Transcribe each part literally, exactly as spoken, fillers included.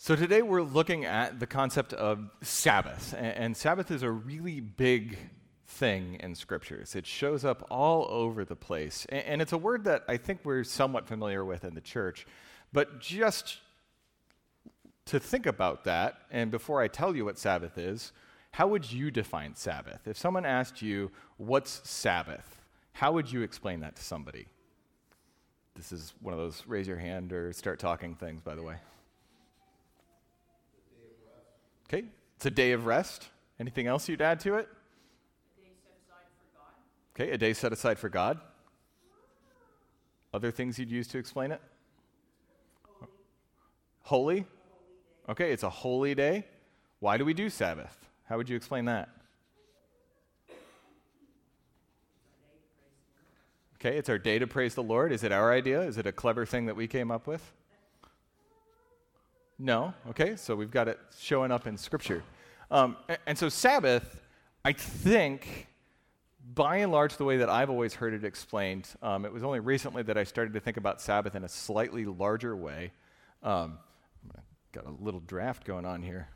So today we're looking at the concept of Sabbath, and, and Sabbath is a really big thing in Scriptures. It shows up all over the place, and, and it's a word that I think we're somewhat familiar with in the church, but just to think about that, and before I tell you what Sabbath is, how would you define Sabbath? If someone asked you, what's Sabbath, how would you explain that to somebody? This is one of those raise your hand or start talking things, by the way. Okay, it's a day of rest. Anything else you'd add to it? A day set aside for God. Okay, a day set aside for God. Other things you'd use to explain it? Holy. Holy? A holy day. Okay, it's a holy day. Why do we do Sabbath? How would you explain that? Okay, it's our day to praise the Lord. Is it our idea? Is it a clever thing that we came up with? No. Okay, so we've got it showing up in Scripture. Um, and, and so Sabbath, I think, by and large, the way that I've always heard it explained, um, it was only recently that I started to think about Sabbath in a slightly larger way. Um, got a little draft going on here.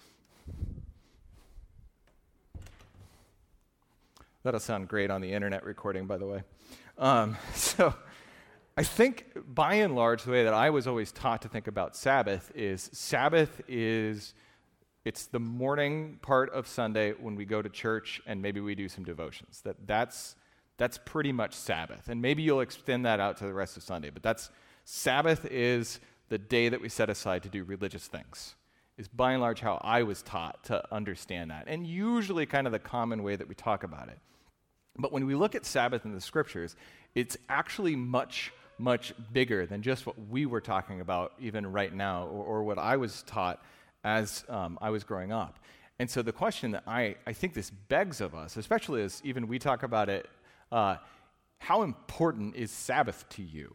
That'll sound great on the internet recording, by the way. Um, so I think, by and large, the way that I was always taught to think about Sabbath is Sabbath is, it's the morning part of Sunday when we go to church and maybe we do some devotions. That that's that's pretty much Sabbath. And maybe you'll extend that out to the rest of Sunday, but that's Sabbath is the day that we set aside to do religious things. Is by and large how I was taught to understand that, and usually kind of the common way that we talk about it. But when we look at Sabbath in the Scriptures, it's actually much, much bigger than just what we were talking about even right now, or, or what I was taught as um, I was growing up. And so the question that I, I think this begs of us, especially as even we talk about it, uh, how important is Sabbath to you?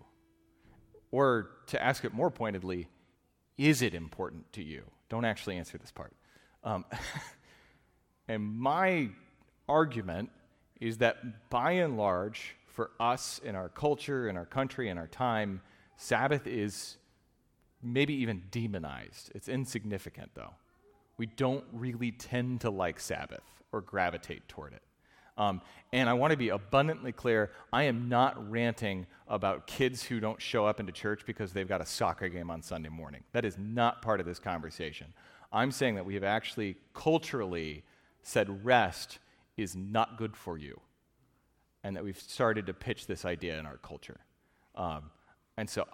Or to ask it more pointedly, is it important to you? Don't actually answer this part. Um, and my argument is that by and large, for us in our culture, in our country, in our time, Sabbath is maybe even demonized. It's insignificant, though. We don't really tend to like Sabbath or gravitate toward it. Um, and I want to be abundantly clear, I am not ranting about kids who don't show up into church because they've got a soccer game on Sunday morning. That is not part of this conversation. I'm saying that we have actually culturally said rest is not good for you, and that we've started to pitch this idea in our culture. Um, and so,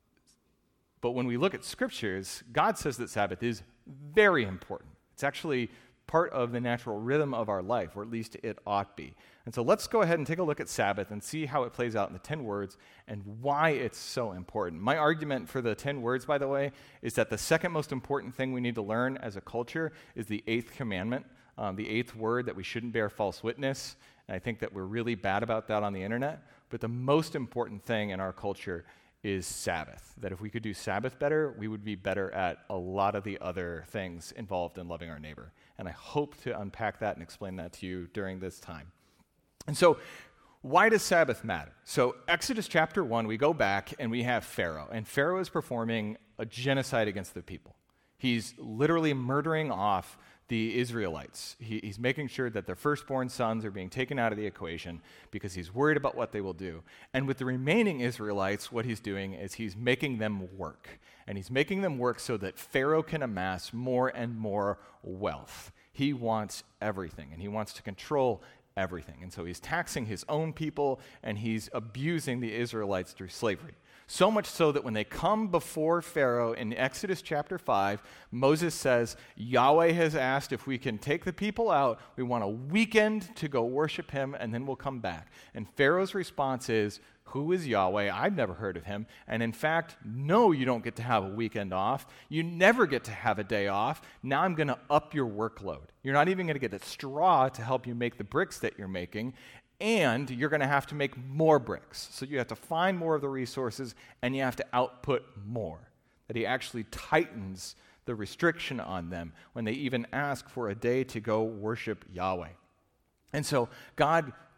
but when we look at Scriptures, God says that Sabbath is very important. It's actually part of the natural rhythm of our life, or at least it ought be. And so let's go ahead and take a look at Sabbath and see how it plays out in the ten words and why it's so important. My argument for the ten words, by the way, is that the second most important thing we need to learn as a culture is the eighth commandment, um, the eighth word, that we shouldn't bear false witness. And I think that we're really bad about that on the internet. But the most important thing in our culture is Sabbath. That if we could do Sabbath better, we would be better at a lot of the other things involved in loving our neighbor. And I hope to unpack that and explain that to you during this time. And so, why does Sabbath matter? So, Exodus chapter one, we go back and we have Pharaoh. And Pharaoh is performing a genocide against the people. He's literally murdering off the Israelites. He, he's making sure that their firstborn sons are being taken out of the equation because he's worried about what they will do. And with the remaining Israelites, what he's doing is he's making them work. And he's making them work so that Pharaoh can amass more and more wealth. He wants everything, and he wants to control everything. And so he's taxing his own people, and he's abusing the Israelites through slavery. So much so that when they come before Pharaoh in Exodus chapter five, Moses says, Yahweh has asked if we can take the people out. We want a weekend to go worship him, and then we'll come back. And Pharaoh's response is, who is Yahweh? I've never heard of him. And in fact, no, you don't get to have a weekend off. You never get to have a day off. Now I'm going to up your workload. You're not even going to get a straw to help you make the bricks that you're making. And you're going to have to make more bricks. So you have to find more of the resources, and you have to output more. That he actually tightens the restriction on them when they even ask for a day to go worship Yahweh. And so God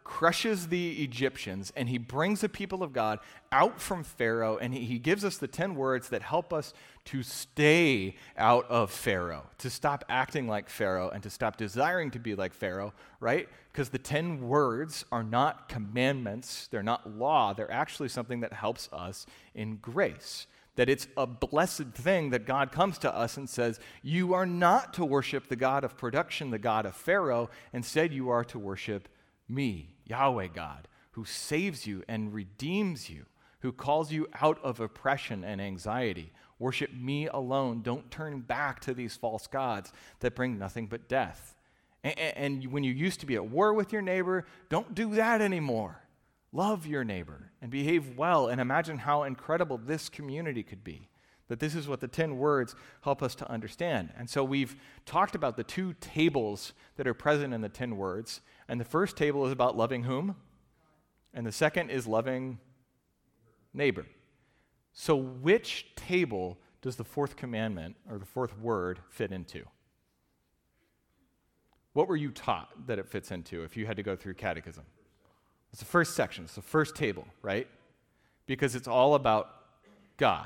crushes the Egyptians, and he brings the people of God out from Pharaoh, and he, he gives us the ten words that help us to stay out of Pharaoh, to stop acting like Pharaoh, and to stop desiring to be like Pharaoh, right? Because the ten words are not commandments, they're not law, they're actually something that helps us in grace. That it's a blessed thing that God comes to us and says, you are not to worship the God of production, the God of Pharaoh. Instead, you are to worship me, Yahweh God, who saves you and redeems you, who calls you out of oppression and anxiety. Worship me alone. Don't turn back to these false gods that bring nothing but death. And, and when you used to be at war with your neighbor, don't do that anymore. Love your neighbor and behave well, and imagine how incredible this community could be. That this is what the ten words help us to understand. And so we've talked about the two tables that are present in the ten words. And the first table is about loving whom? And the second is loving neighbor. So which table does the fourth commandment or the fourth word fit into? What were you taught that it fits into if you had to go through catechism? It's the first section. It's the first table, right? Because it's all about God.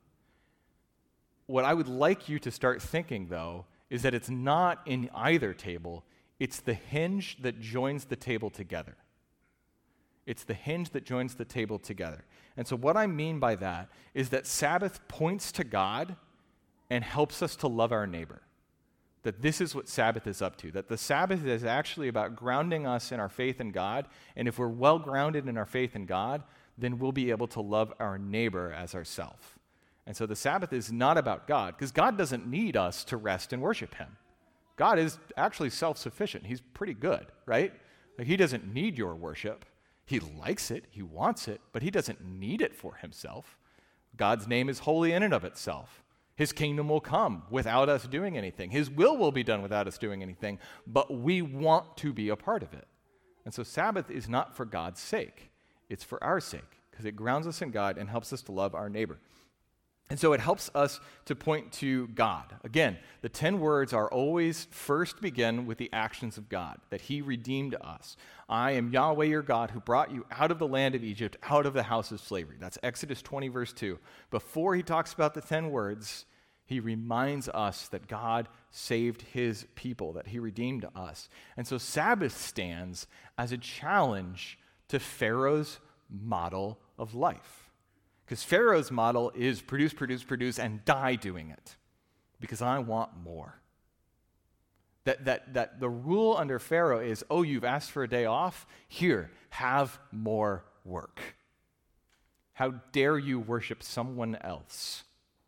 What I would like you to start thinking, though, is that it's not in either table. It's the hinge that joins the table together. It's the hinge that joins the table together. And so what I mean by that is that Sabbath points to God and helps us to love our neighbor. That this is what Sabbath is up to. That the Sabbath is actually about grounding us in our faith in God. And if we're well grounded in our faith in God, then we'll be able to love our neighbor as ourself. And so the Sabbath is not about God, because God doesn't need us to rest and worship him. God is actually self-sufficient. He's pretty good, right? Like, he doesn't need your worship. He likes it, he wants it, but he doesn't need it for himself. God's name is holy in and of itself. His kingdom will come without us doing anything. His will will be done without us doing anything, but we want to be a part of it. And so Sabbath is not for God's sake. It's for our sake, because it grounds us in God and helps us to love our neighbor. And so it helps us to point to God. Again, the ten words are always first begin with the actions of God, that he redeemed us. I am Yahweh your God who brought you out of the land of Egypt, out of the house of slavery. That's Exodus twenty, verse two. Before he talks about the ten words, he reminds us that God saved his people, that he redeemed us. And so Sabbath stands as a challenge to Pharaoh's model of life. Because Pharaoh's model is produce, produce, produce, and die doing it. Because I want more. That, that, that the rule under Pharaoh is, oh, you've asked for a day off? Here, have more work. How dare you worship someone else?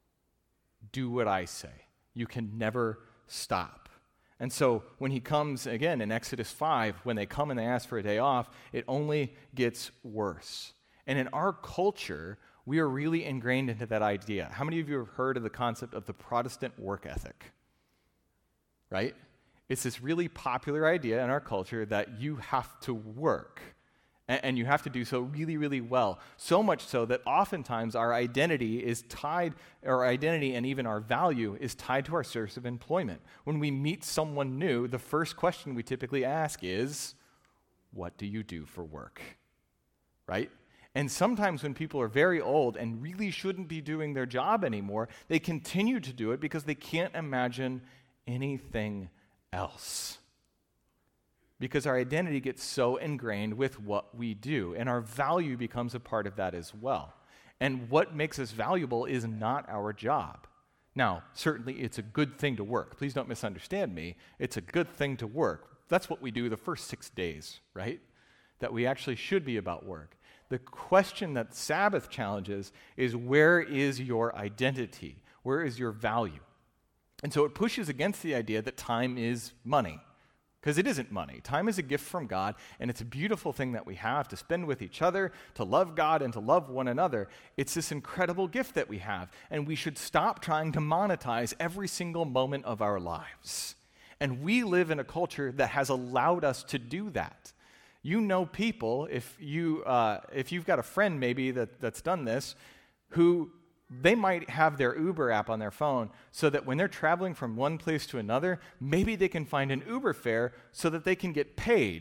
Do what I say. You can never stop. And so when he comes, again, in Exodus five, when they come and they ask for a day off, it only gets worse. And in our culture, we are really ingrained into that idea. How many of you have heard of the concept of the Protestant work ethic? Right? It's this really popular idea in our culture that you have to work, and, and you have to do so really, really well. So much so that oftentimes our identity is tied, our identity and even our value is tied to our source of employment. When we meet someone new, the first question we typically ask is, what do you do for work? Right? And sometimes when people are very old and really shouldn't be doing their job anymore, they continue to do it because they can't imagine anything else. Because our identity gets so ingrained with what we do, and our value becomes a part of that as well. And what makes us valuable is not our job. Now, certainly it's a good thing to work. Please don't misunderstand me. It's a good thing to work. That's what we do the first six days, right? That we actually should be about work. The question that Sabbath challenges is, where is your identity? Where is your value? And so it pushes against the idea that time is money, because it isn't money. Time is a gift from God, and it's a beautiful thing that we have to spend with each other, to love God and to love one another. It's this incredible gift that we have, and we should stop trying to monetize every single moment of our lives. And we live in a culture that has allowed us to do that. You know people, if, you, uh, if you've got a friend maybe that, that's done this, who they might have their Uber app on their phone so that when they're traveling from one place to another, maybe they can find an Uber fare so that they can get paid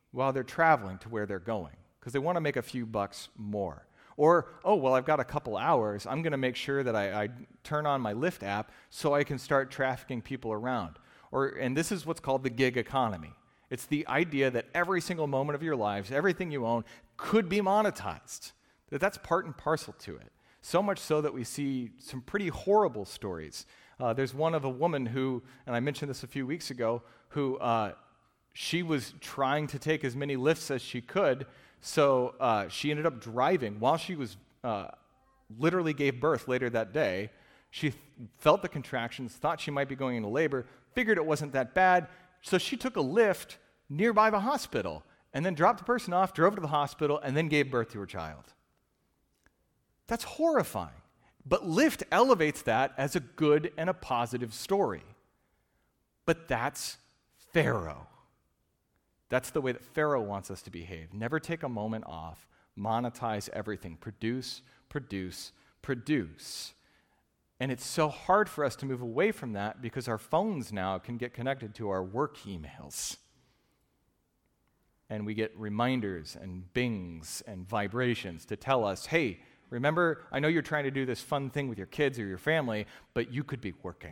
while they're traveling to where they're going because they want to make a few bucks more. Or, oh, well, I've got a couple hours. I'm going to make sure that I, I turn on my Lyft app so I can start trafficking people around. Or, and this is what's called the gig economy. It's the idea that every single moment of your lives, everything you own, could be monetized. That that's part and parcel to it. So much so that we see some pretty horrible stories. Uh, there's one of a woman who, and I mentioned this a few weeks ago, who uh, she was trying to take as many Lyfts as she could, so uh, she ended up driving while she was uh, literally gave birth later that day. She th- felt the contractions, thought she might be going into labor, figured it wasn't that bad, so she took a Lyft nearby the hospital and then dropped the person off, drove to the hospital, and then gave birth to her child. That's horrifying. But Lyft elevates that as a good and a positive story. But that's Pharaoh. That's the way that Pharaoh wants us to behave. Never take a moment off. Monetize everything. Produce, produce, produce. And it's so hard for us to move away from that because our phones now can get connected to our work emails. And we get reminders and bings and vibrations to tell us, hey, remember, I know you're trying to do this fun thing with your kids or your family, but you could be working.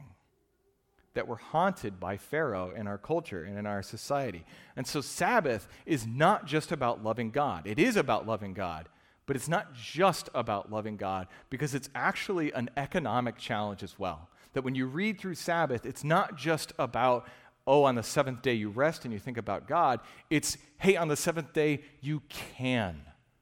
That we're haunted by Pharaoh in our culture and in our society. And so Sabbath is not just about loving God. It is about loving God, but it's not just about loving God because it's actually an economic challenge as well. That when you read through Sabbath, it's not just about, oh, on the seventh day you rest and you think about God. It's, hey, on the seventh day you can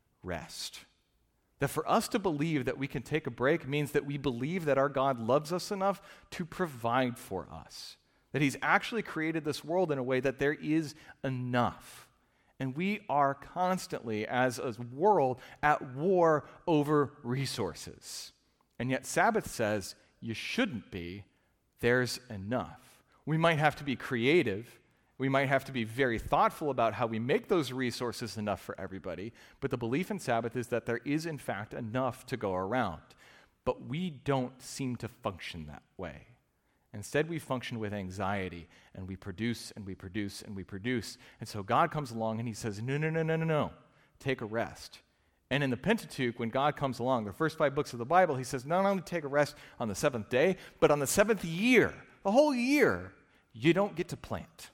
rest. That for us to believe that we can take a break means that we believe that our God loves us enough to provide for us. That he's actually created this world in a way that there is enough. And we are constantly, as a world, at war over resources. And yet Sabbath says you shouldn't be. There's enough. We might have to be creative. We might have to be very thoughtful about how we make those resources enough for everybody, but the belief in Sabbath is that there is, in fact, enough to go around. But we don't seem to function that way. Instead, we function with anxiety, and we produce, and we produce, and we produce. And so God comes along, and he says, no, no, no, no, no, no, take a rest. And in the Pentateuch, when God comes along, the first five books of the Bible, he says, not only take a rest on the seventh day, but on the seventh year, the whole year, you don't get to plant.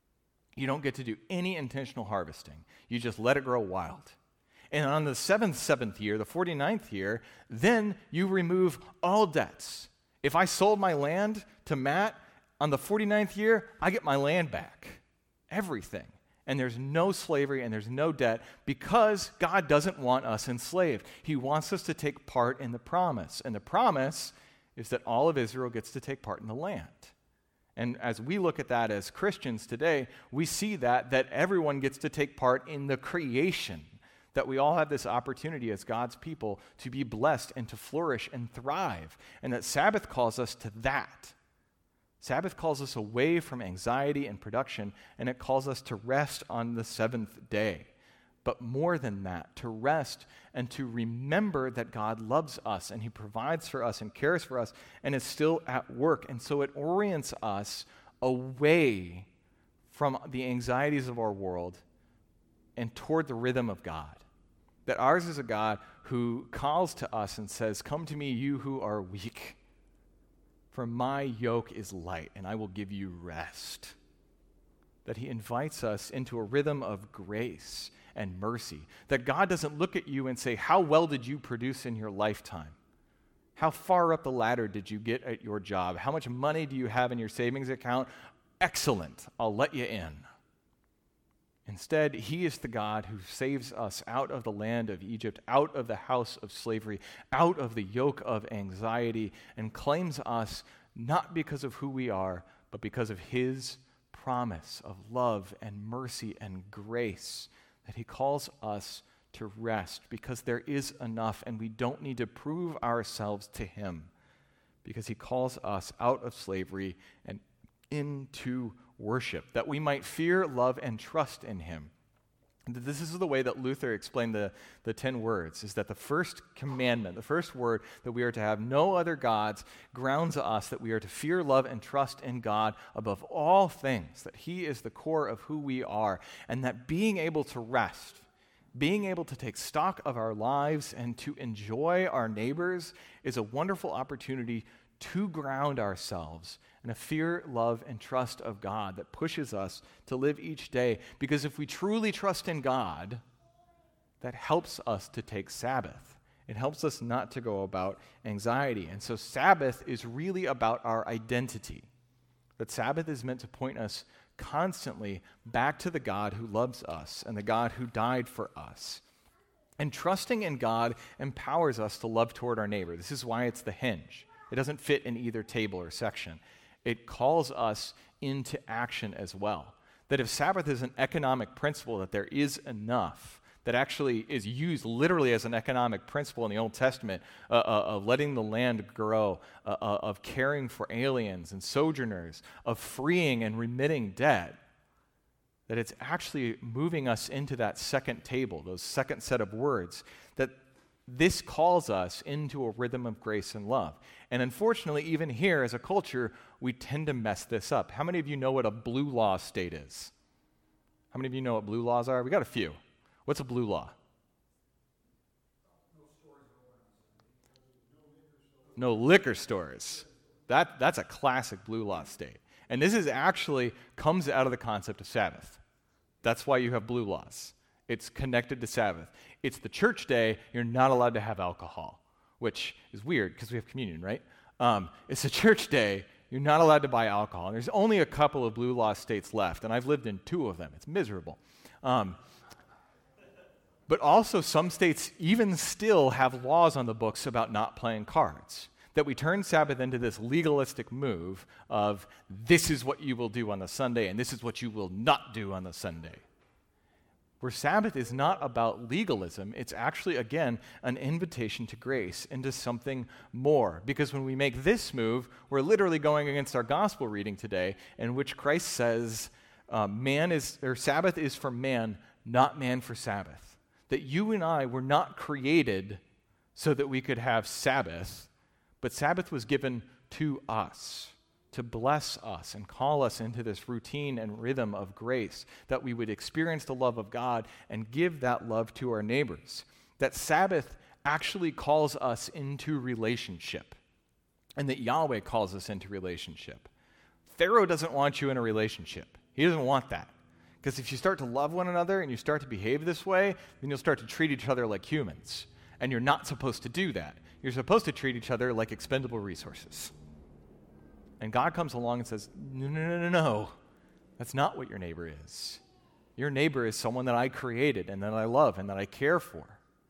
You don't get to do any intentional harvesting. You just let it grow wild. And on the seventh, seventh year, the forty-ninth year, then you remove all debts. If I sold my land to Matt, on the forty-ninth year, I get my land back. Everything. And there's no slavery and there's no debt because God doesn't want us enslaved. He wants us to take part in the promise. And the promise is that all of Israel gets to take part in the land. And as we look at that as Christians today, we see that, that everyone gets to take part in the creation, that we all have this opportunity as God's people to be blessed and to flourish and thrive, and that Sabbath calls us to that. Sabbath calls us away from anxiety and production, and it calls us to rest on the seventh day. But more than that, to rest and to remember that God loves us and he provides for us and cares for us and is still at work. And so it orients us away from the anxieties of our world and toward the rhythm of God. That ours is a God who calls to us and says, come to me, you who are weak, for my yoke is light and I will give you rest. That he invites us into a rhythm of grace and mercy. That God doesn't look at you and say, how well did you produce in your lifetime? How far up the ladder did you get at your job? How much money do you have in your savings account? Excellent, I'll let you in. Instead, he is the God who saves us out of the land of Egypt, out of the house of slavery, out of the yoke of anxiety, and claims us not because of who we are, but because of his promise of love and mercy and grace, that he calls us to rest because there is enough and we don't need to prove ourselves to him, because he calls us out of slavery and into worship, that we might fear, love, and trust in him. This is the way that Luther explained the, the ten words, is that the first commandment, the first word that we are to have no other gods, grounds us that we are to fear, love, and trust in God above all things, that he is the core of who we are, and that being able to rest, being able to take stock of our lives and to enjoy our neighbors is a wonderful opportunity to ground ourselves in a fear, love, and trust of God that pushes us to live each day. Because if we truly trust in God, that helps us to take Sabbath. It helps us not to go about anxiety. And so Sabbath is really about our identity. That Sabbath is meant to point us constantly back to the God who loves us and the God who died for us. And trusting in God empowers us to love toward our neighbor. This is why it's the hinge. It doesn't fit in either table or section. It calls us into action as well. That if Sabbath is an economic principle, that there is enough, that actually is used literally as an economic principle in the Old Testament, uh, uh, of letting the land grow, uh, uh, of caring for aliens and sojourners, of freeing and remitting debt, that it's actually moving us into that second table, those second set of words, that this calls us into a rhythm of grace and love. And unfortunately, even here as a culture, we tend to mess this up. How many of you know what a blue law state is? How many of you know what blue laws are? We got a few. What's a blue law? No liquor stores. That, that's a classic blue law state. And this is actually comes out of the concept of Sabbath. That's why you have blue laws. It's connected to Sabbath. It's the church day. You're not allowed to have alcohol, which is weird because we have communion, right? Um, it's a church day. You're not allowed to buy alcohol. And there's only a couple of blue law states left, and I've lived in two of them. It's miserable. Um, but also some states even still have laws on the books about not playing cards. That we turn Sabbath into this legalistic move of this is what you will do on the Sunday and this is what you will not do on the Sunday. Where Sabbath is not about legalism, it's actually, again, an invitation to grace, into something more. Because when we make this move, we're literally going against our gospel reading today, in which Christ says, uh, "Man is, or Sabbath is for man, not man for Sabbath." That you and I were not created so that we could have Sabbath, but Sabbath was given to us, to bless us and call us into this routine and rhythm of grace, that we would experience the love of God and give that love to our neighbors. That Sabbath actually calls us into relationship, and that Yahweh calls us into relationship. Pharaoh doesn't want you in a relationship. He doesn't want that. Because if you start to love one another and you start to behave this way, then you'll start to treat each other like humans. And you're not supposed to do that. You're supposed to treat each other like expendable resources. And God comes along and says, no, no, no, no, no. That's not what your neighbor is. Your neighbor is someone that I created and that I love and that I care for.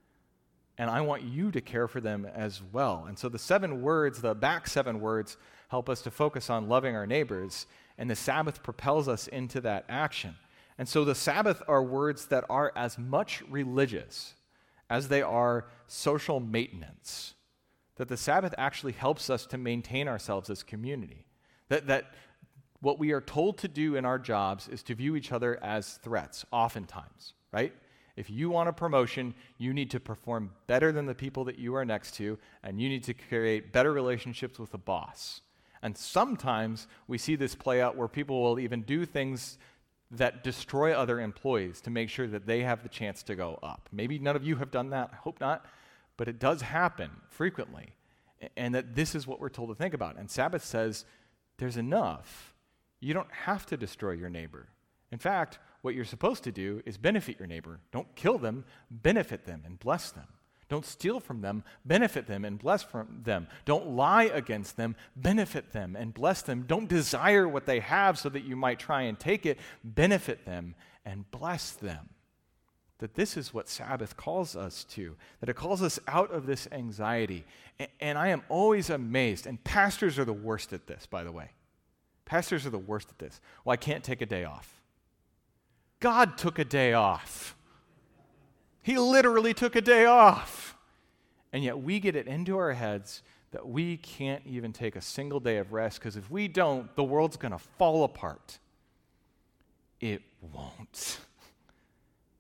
And I want you to care for them as well. And so the seven words, the back seven words, help us to focus on loving our neighbors. And the Sabbath propels us into that action. And so the Sabbath are words that are as much religious as they are social maintenance. That the Sabbath actually helps us to maintain ourselves as community. That, that what we are told to do in our jobs is to view each other as threats, oftentimes, right? If you want a promotion, you need to perform better than the people that you are next to, and you need to create better relationships with the boss. And sometimes we see this play out where people will even do things that destroy other employees to make sure that they have the chance to go up. Maybe none of you have done that, I hope not. But it does happen frequently, and that this is what we're told to think about. And Sabbath says, there's enough. You don't have to destroy your neighbor. In fact, what you're supposed to do is benefit your neighbor. Don't kill them, benefit them and bless them. Don't steal from them, benefit them and bless from them. Don't lie against them, benefit them and bless them. Don't desire what they have so that you might try and take it, benefit them and bless them. That this is what Sabbath calls us to, that it calls us out of this anxiety. And, and I am always amazed, and pastors are the worst at this, by the way. Pastors are the worst at this. Well, I can't take a day off. God took a day off. He literally took a day off. And yet we get it into our heads that we can't even take a single day of rest, because if we don't, the world's going to fall apart. It won't.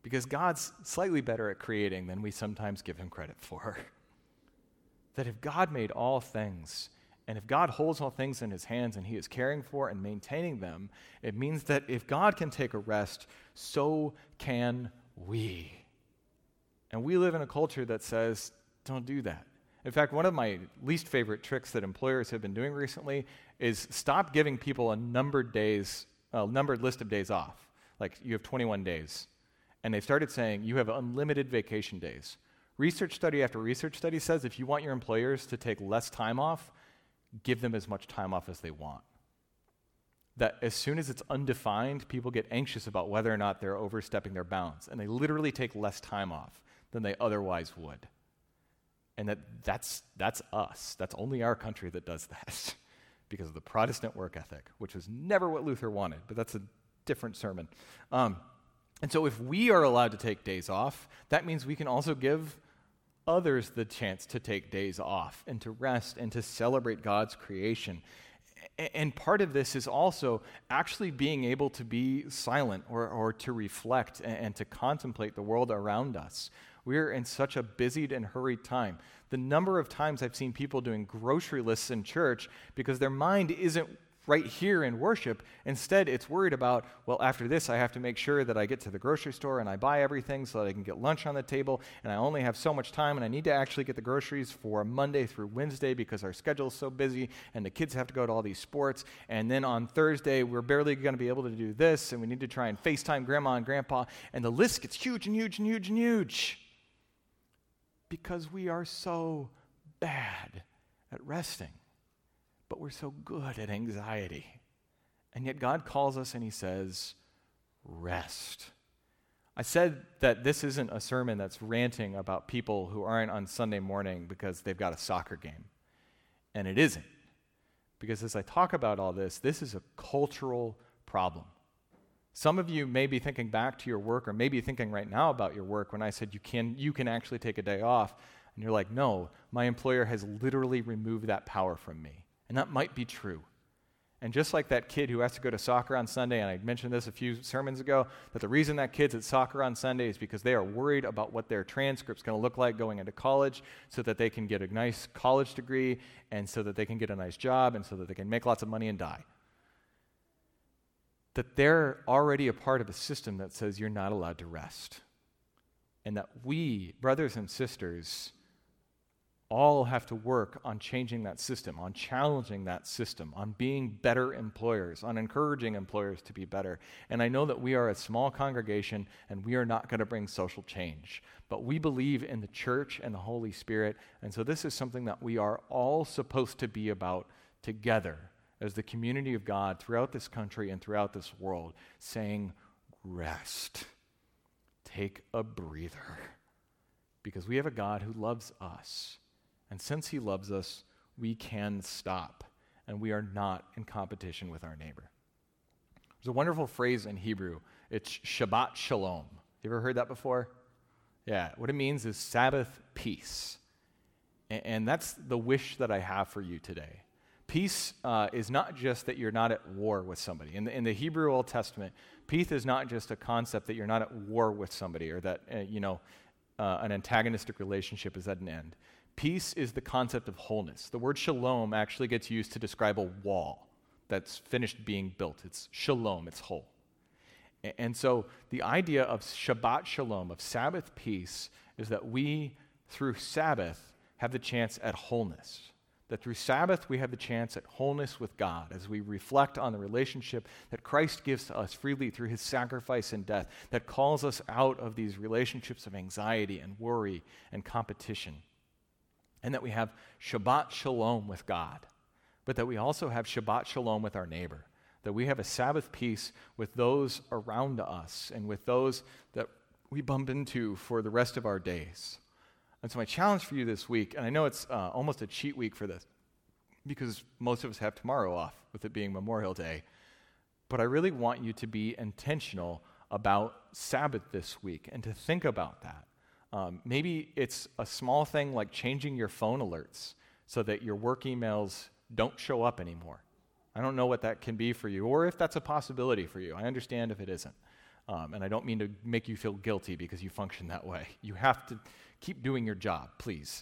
Because God's slightly better at creating than we sometimes give him credit for. That if God made all things, and if God holds all things in his hands and he is caring for and maintaining them, it means that if God can take a rest, so can we. And we live in a culture that says, don't do that. In fact, one of my least favorite tricks that employers have been doing recently is stop giving people a numbered days, a numbered list of days off. Like you have twenty-one days. And they started saying you have unlimited vacation days. Research study after research study says if you want your employers to take less time off, give them as much time off as they want. That as soon as it's undefined, people get anxious about whether or not they're overstepping their bounds. And they literally take less time off than they otherwise would. And that that's, that's us. That's only our country that does that because of the Protestant work ethic, which was never what Luther wanted, but that's a different sermon. Um, and so if we are allowed to take days off, that means we can also give others the chance to take days off and to rest and to celebrate God's creation. And part of this is also actually being able to be silent or, or to reflect and, and to contemplate the world around us. We're in such a busied and hurried time. The number of times I've seen people doing grocery lists in church because their mind isn't right here in worship. Instead, it's worried about, well, after this, I have to make sure that I get to the grocery store and I buy everything so that I can get lunch on the table, and I only have so much time, and I need to actually get the groceries for Monday through Wednesday because our schedule is so busy, and the kids have to go to all these sports, and then on Thursday, we're barely going to be able to do this, and we need to try and FaceTime Grandma and Grandpa, and the list gets huge and huge and huge and huge because we are so bad at resting. But we're so good at anxiety. And yet God calls us and he says, rest. I said that this isn't a sermon that's ranting about people who aren't on Sunday morning because they've got a soccer game. And it isn't. Because as I talk about all this, this is a cultural problem. Some of you may be thinking back to your work or maybe thinking right now about your work when I said you can, you can actually take a day off. And you're like, no, my employer has literally removed that power from me. And that might be true. And just like that kid who has to go to soccer on Sunday, and I mentioned this a few sermons ago, that the reason that kid's at soccer on Sunday is because they are worried about what their transcript's going to look like going into college so that they can get a nice college degree and so that they can get a nice job and so that they can make lots of money and die. That they're already a part of a system that says you're not allowed to rest. And that we, brothers and sisters, all have to work on changing that system, on challenging that system, on being better employers, on encouraging employers to be better. And I know that we are a small congregation and we are not going to bring social change, but we believe in the church and the Holy Spirit. And so this is something that we are all supposed to be about together as the community of God throughout this country and throughout this world, saying, rest, take a breather, because we have a God who loves us. And since he loves us, we can stop, and we are not in competition with our neighbor. There's a wonderful phrase in Hebrew. It's Shabbat Shalom. You ever heard that before? Yeah, what it means is Sabbath peace. And, and that's the wish that I have for you today. Peace uh, is not just that you're not at war with somebody. In the, in the Hebrew Old Testament, peace is not just a concept that you're not at war with somebody or that, uh, you know, uh, an antagonistic relationship is at an end. Peace is the concept of wholeness. The word shalom actually gets used to describe a wall that's finished being built. It's shalom, it's whole. And so the idea of Shabbat Shalom, of Sabbath peace, is that we, through Sabbath, have the chance at wholeness. That through Sabbath, we have the chance at wholeness with God as we reflect on the relationship that Christ gives to us freely through his sacrifice and death, that calls us out of these relationships of anxiety and worry and competition. And that we have Shabbat Shalom with God, but that we also have Shabbat Shalom with our neighbor, that we have a Sabbath peace with those around us and with those that we bump into for the rest of our days. And so my challenge for you this week, and I know it's uh, almost a cheat week for this, because most of us have tomorrow off, with it being Memorial Day, but I really want you to be intentional about Sabbath this week and to think about that. Um, maybe it's a small thing like changing your phone alerts so that your work emails don't show up anymore. I don't know what that can be for you, or if that's a possibility for you. I understand if it isn't. Um, and I don't mean to make you feel guilty because you function that way. You have to keep doing your job, please.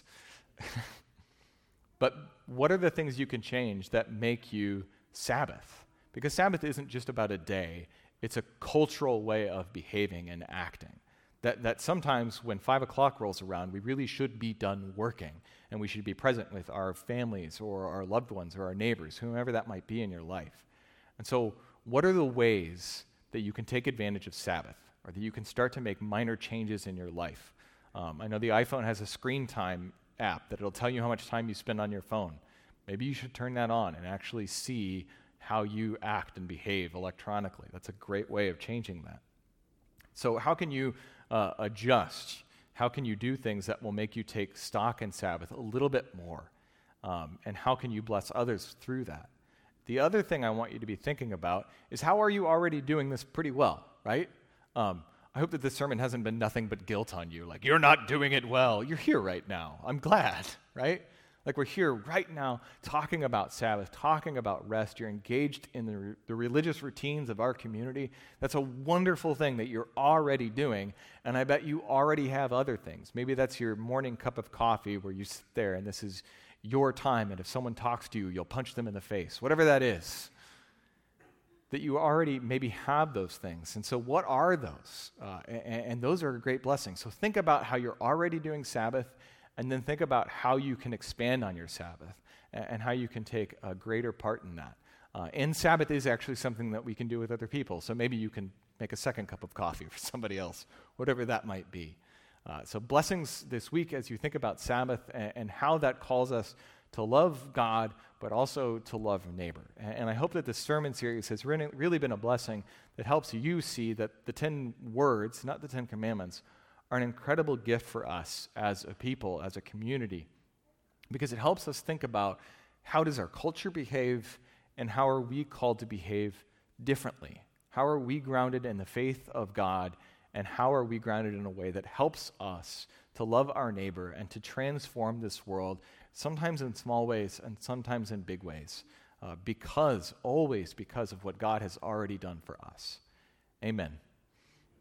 But what are the things you can change that make you Sabbath? Because Sabbath isn't just about a day. It's a cultural way of behaving and acting. That, that sometimes when five o'clock rolls around, we really should be done working, and we should be present with our families or our loved ones or our neighbors, whomever that might be in your life. And so what are the ways that you can take advantage of Sabbath, or that you can start to make minor changes in your life? Um, I know the iPhone has a screen time app that it'll tell you how much time you spend on your phone. Maybe you should turn that on and actually see how you act and behave electronically. That's a great way of changing that. So how can you uh, adjust? How can you do things that will make you take stock in Sabbath a little bit more? Um, and how can you bless others through that? The other thing I want you to be thinking about is, how are you already doing this pretty well, right? Um, I hope that this sermon hasn't been nothing but guilt on you, like, you're not doing it well. You're here right now. I'm glad, right? Like, we're here right now talking about Sabbath, talking about rest. You're engaged in the, re- the religious routines of our community. That's a wonderful thing that you're already doing, and I bet you already have other things. Maybe that's your morning cup of coffee where you sit there and this is your time, and if someone talks to you, you'll punch them in the face, whatever that is. That you already maybe have those things. And so what are those? Uh, and, and those are a great blessing. So think about how you're already doing Sabbath, and then think about how you can expand on your Sabbath and, and how you can take a greater part in that. Uh, and Sabbath is actually something that we can do with other people. So maybe you can make a second cup of coffee for somebody else, whatever that might be. Uh, so blessings this week as you think about Sabbath and, and how that calls us to love God, but also to love neighbor. And, and I hope that this sermon series has really, really been a blessing that helps you see that the ten words, not the Ten Commandments, are an incredible gift for us as a people, as a community, because it helps us think about how does our culture behave and how are we called to behave differently? How are we grounded in the faith of God, and how are we grounded in a way that helps us to love our neighbor and to transform this world, sometimes in small ways and sometimes in big ways, uh, because, always because of what God has already done for us. Amen.